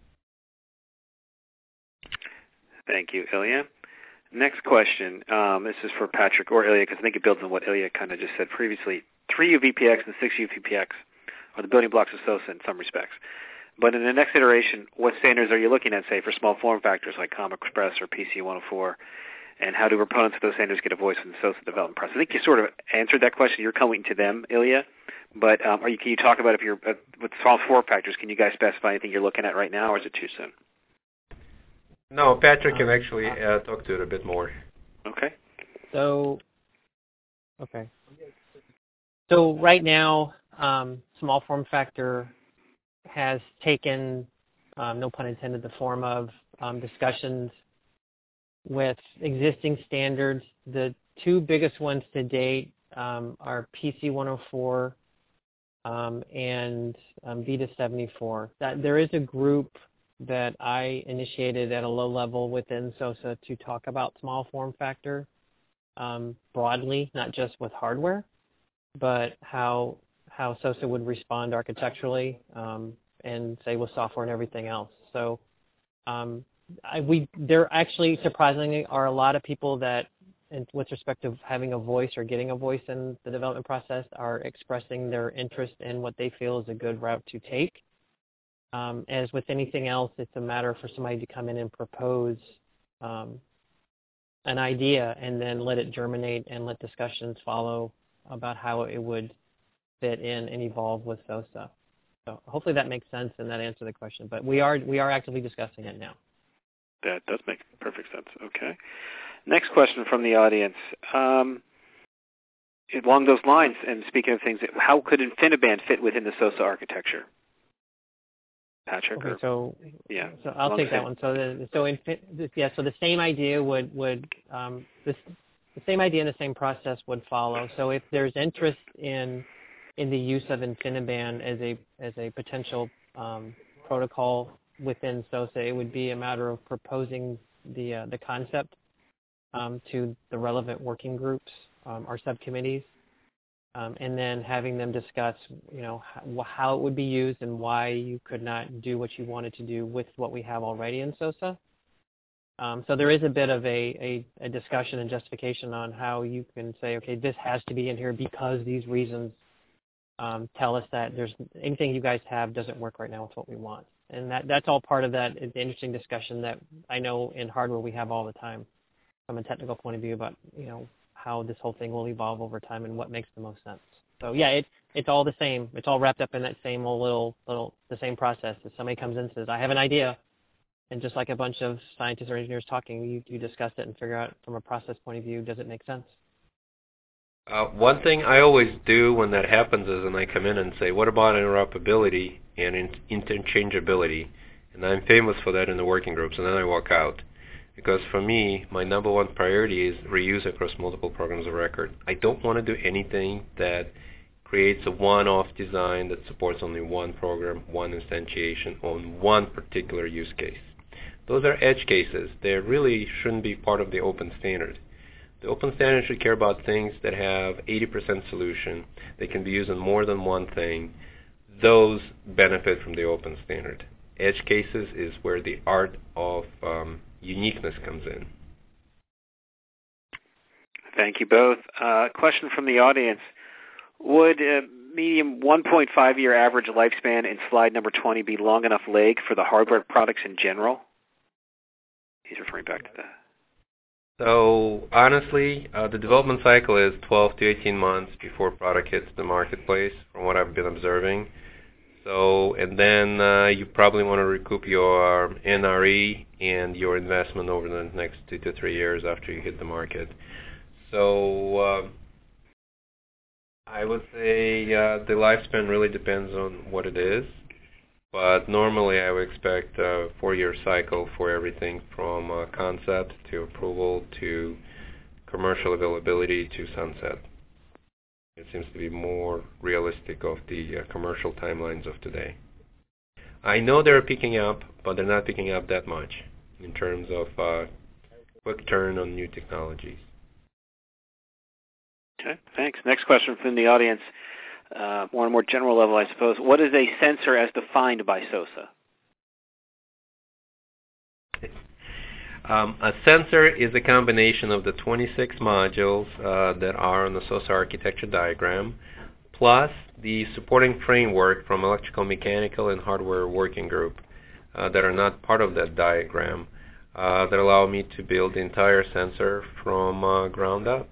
Thank you, Ilya. Next question. This is for Patrick or Ilya, because I think it builds on what Ilya kind of just said previously. 3U VPX and 6U VPX are the building blocks of SOSA in some respects. But in the next iteration, what standards are you looking at, say, for small form factors like COM Express or PC104? And how do proponents of those standards get a voice in the SOSA development process? I think you sort of answered that question. You're coming to them, Ilya. But can you talk about, if you're with small form factors, can you guys specify anything you're looking at right now, or is it too soon? No, Patrick can actually talk to it a bit more. Okay. So right now, small form factor has taken, no pun intended, the form of discussions with existing standards. The two biggest ones to date are PC104 and VITA74. There is a group that I initiated at a low level within SOSA to talk about small form factor broadly, not just with hardware, but how SOSA would respond architecturally and say with software and everything else. So there actually surprisingly are a lot of people that, with respect to having a voice or getting a voice in the development process, are expressing their interest in what they feel is a good route to take. As with anything else, it's a matter for somebody to come in and propose an idea and then let it germinate and let discussions follow about how it would fit in and evolve with SOSA. So hopefully that makes sense and that answers the question. But we are actively discussing it now. That does make perfect sense. Okay. Next question from the audience. Along those lines, and speaking of things, how could InfiniBand fit within the SOSA architecture? Patrick? Okay, so I'll take that one. So the same idea the same idea and the same process would follow. So if there's interest in the use of InfiniBand as a potential protocol within SOSA, it would be a matter of proposing the concept to the relevant working groups or subcommittees, and then having them discuss, how it would be used and why you could not do what you wanted to do with what we have already in SOSA. So there is a bit of a discussion and justification on how you can say, okay, this has to be in here because these reasons tell us that there's anything you guys have doesn't work right now with what we want. And that's all part of that interesting discussion that I know in hardware we have all the time from a technical point of view about, how this whole thing will evolve over time and what makes the most sense. So yeah, it's all the same. It's all wrapped up in that same little the same process. If somebody comes in and says, I have an idea, and just like a bunch of scientists or engineers talking, you discuss it and figure out from a process point of view, does it make sense? One thing I always do when that happens is when I come in and say, what about interoperability and interchangeability? And I'm famous for that in the working groups, and then I walk out. Because for me, my number one priority is reuse across multiple programs of record. I don't want to do anything that creates a one-off design that supports only one program, one instantiation on one particular use case. Those are edge cases. They really shouldn't be part of the open standard. The open standard should care about things that have 80% solution. They can be used on more than one thing. Those benefit from the open standard. Edge cases is where the art of uniqueness comes in. Thank you both. Question from the audience. Would medium 1.5-year average lifespan in slide number 20 be long enough leg for the hardware products in general? He's referring back to that. So honestly, the development cycle is 12 to 18 months before product hits the marketplace, from what I've been observing. So, and then you probably want to recoup your NRE and your investment over the next 2 to 3 years after you hit the market. So I would say the lifespan really depends on what it is. But normally I would expect a 4-year cycle for everything from concept to approval to commercial availability to sunset. It seems to be more realistic of the commercial timelines of today. I know they're picking up, but they're not picking up that much in terms of quick turn on new technologies. Okay, thanks. Next question from the audience, more and more general level, I suppose. What is a sensor as defined by SOSA? A sensor is a combination of the 26 modules that are on the SOSA architecture diagram, plus the supporting framework from electrical, mechanical, and hardware working group that are not part of that diagram that allow me to build the entire sensor from ground up.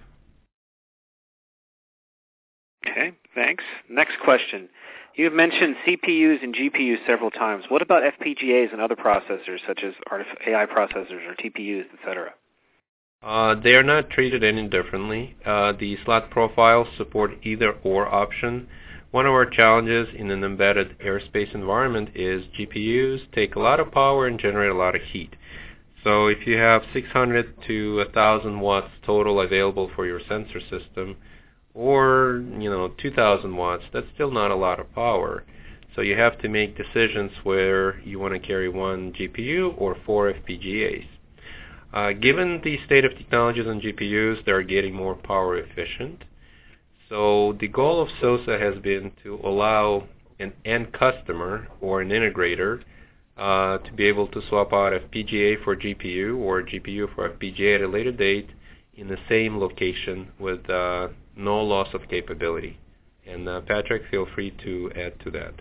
Okay, thanks. Next question. You've mentioned CPUs and GPUs several times. What about FPGAs and other processors, such as AI processors or TPUs, etc.? They are not treated any differently. The slot profiles support either or option. One of our challenges in an embedded aerospace environment is GPUs take a lot of power and generate a lot of heat. So if you have 600 to 1,000 watts total available for your sensor system, or 2,000 watts, that's still not a lot of power. So you have to make decisions where you want to carry one GPU or 4 FPGAs. Given the state of technologies on GPUs, they are getting more power efficient. So the goal of SOSA has been to allow an end customer or an integrator to be able to swap out FPGA for GPU or GPU for FPGA at a later date in the same location with no loss of capability. And Patrick, feel free to add to that.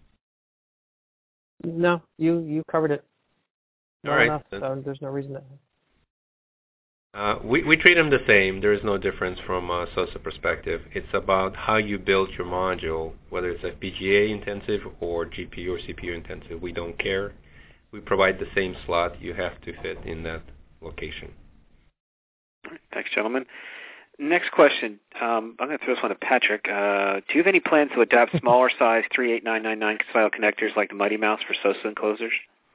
No, you covered it. All right. Enough, so there's no reason to. We treat them the same. There is no difference from a SOSA perspective. It's about how you build your module, whether it's FPGA intensive or GPU or CPU intensive. We don't care. We provide the same slot. You have to fit in that location. Thanks, gentlemen. Next question. I'm going to throw this one to Patrick. Do you have any plans to adapt smaller size 38999 style connectors like the Mighty Mouse for SOSA enclosures?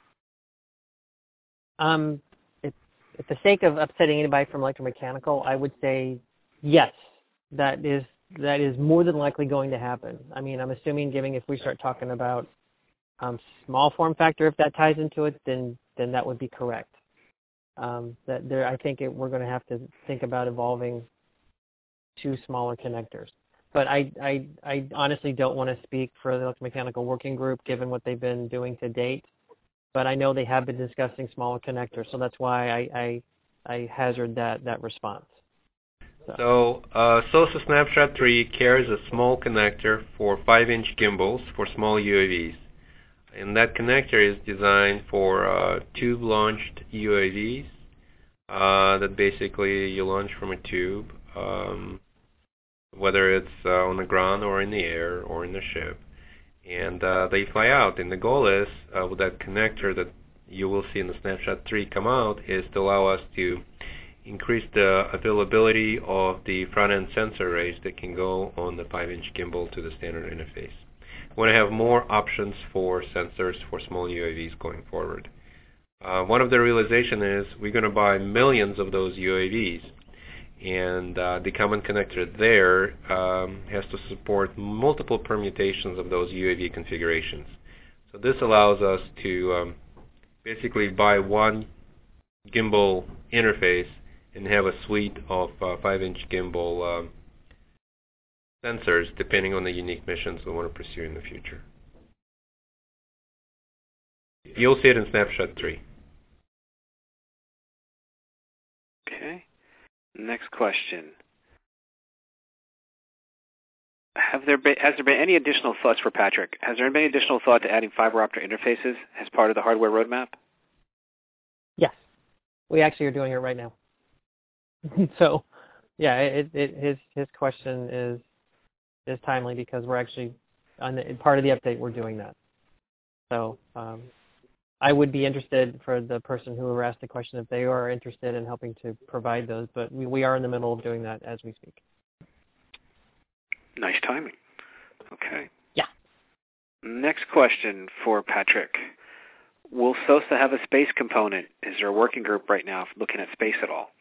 At the sake of upsetting anybody from electromechanical, I would say yes. That is more than likely going to happen. I mean, I'm assuming, if we start talking about small form factor, if that ties into it, then that would be correct. I think we're going to have to think about evolving to smaller connectors. But I honestly don't want to speak for the electromechanical working group, given what they've been doing to date. But I know they have been discussing smaller connectors, so that's why I hazard that response. So SOSA Snapshot 3 carries a small connector for 5-inch gimbals for small UAVs. And that connector is designed for tube-launched UAVs that basically you launch from a tube, whether it's on the ground or in the air or in the ship. And they fly out. And the goal is, with that connector that you will see in the Snapshot 3 come out, is to allow us to increase the availability of the front-end sensor arrays that can go on the 5-inch gimbal to the standard interface. We want to have more options for sensors for small UAVs going forward. One of the realization is we're going to buy millions of those UAVs, and the common connector there has to support multiple permutations of those UAV configurations. So this allows us to basically buy one gimbal interface and have a suite of 5-inch gimbal sensors depending on the unique missions we want to pursue in the future. You'll see it in Snapshot 3. Okay. Next question. Has there been any additional thoughts for Patrick? Has there been any additional thought to adding fiber optic interfaces as part of the hardware roadmap? Yes. We actually are doing it right now. So, yeah, his question is timely because we're actually part of the update. We're doing that. So I would be interested for the person who asked the question if they are interested in helping to provide those. But we are in the middle of doing that as we speak. Nice timing. Okay. Yeah. Next question for Patrick. Will SOSA have a space component? Is there a working group right now looking at space at all?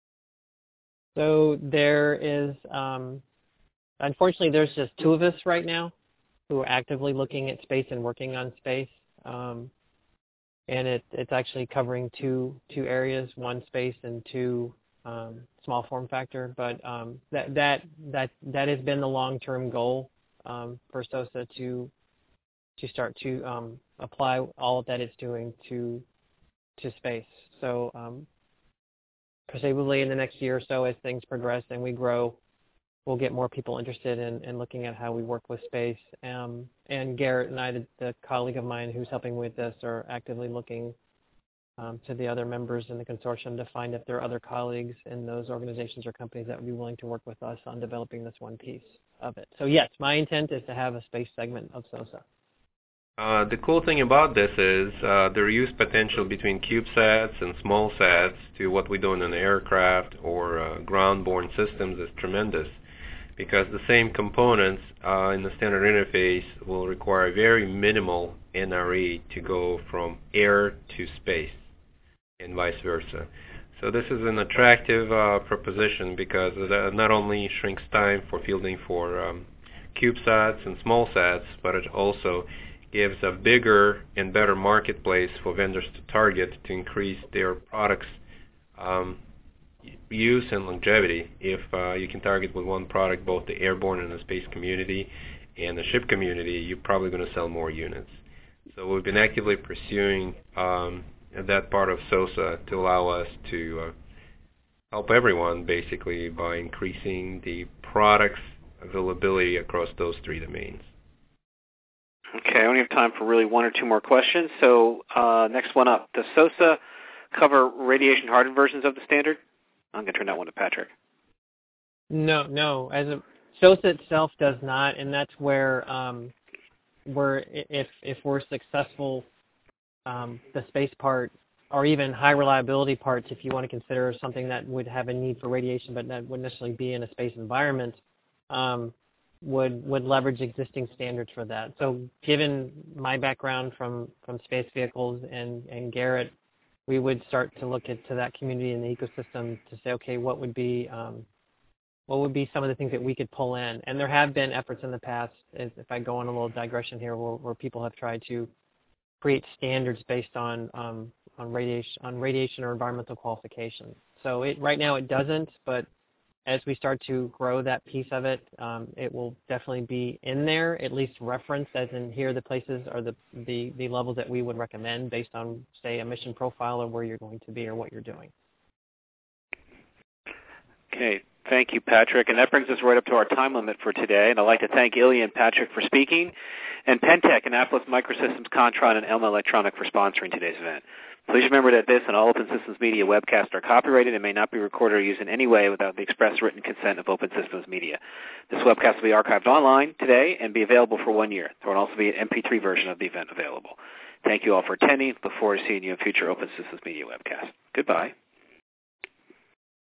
So there is, unfortunately, there's just two of us right now who are actively looking at space and working on space. And it's actually covering two areas, one space and two small form factor. But that has been the long-term goal for SOSA to start to apply all that it's doing to space. So presumably in the next year or so, as things progress and we grow, we'll get more people interested in looking at how we work with space. And Garrett and I, the colleague of mine who's helping with this, are actively looking to the other members in the consortium to find if there are other colleagues in those organizations or companies that would be willing to work with us on developing this one piece of it. So yes, my intent is to have a space segment of SOSA. The cool thing about this is the reuse potential between CubeSats and small sats to what we do in an aircraft or ground-borne systems is tremendous, because the same components in the standard interface will require very minimal NRE to go from air to space and vice versa. So this is an attractive proposition because it not only shrinks time for fielding for CubeSats and small sats, but it also gives a bigger and better marketplace for vendors to target to increase their products' use and longevity. If you can target with one product both the airborne and the space community and the ship community, you're probably going to sell more units. So we've been actively pursuing that part of SOSA to allow us to help everyone basically by increasing the product's availability across those three domains. Okay, I only have time for really one or two more questions. So next one up. Does SOSA cover radiation-hardened versions of the standard? I'm going to turn that one to Patrick. No. SOSA itself does not, and that's where if we're successful, the space part or even high reliability parts, if you want to consider something that would have a need for radiation but that wouldn't necessarily be in a space environment, would leverage existing standards for that. So given my background from space vehicles and Garrett, we would start to look into that community and the ecosystem to say, okay, what would be some of the things that we could pull in? And there have been efforts in the past, if I go on a little digression here, where people have tried to create standards based on radiation or environmental qualification. So right now it doesn't, but as we start to grow that piece of it, it will definitely be in there, at least referenced, as in here are the places or the levels that we would recommend based on, say, a mission profile or where you're going to be or what you're doing. Okay. Thank you, Patrick. And that brings us right up to our time limit for today. And I'd like to thank Ilya and Patrick for speaking, and Pentec, Annapolis Microsystems, Kontron, and Elma Electronic for sponsoring today's event. Please remember that this and all Open Systems Media webcasts are copyrighted and may not be recorded or used in any way without the express written consent of Open Systems Media. This webcast will be archived online today and be available for 1 year. There will also be an MP3 version of the event available. Thank you all for attending. Look forward to seeing you in future Open Systems Media webcasts. Goodbye.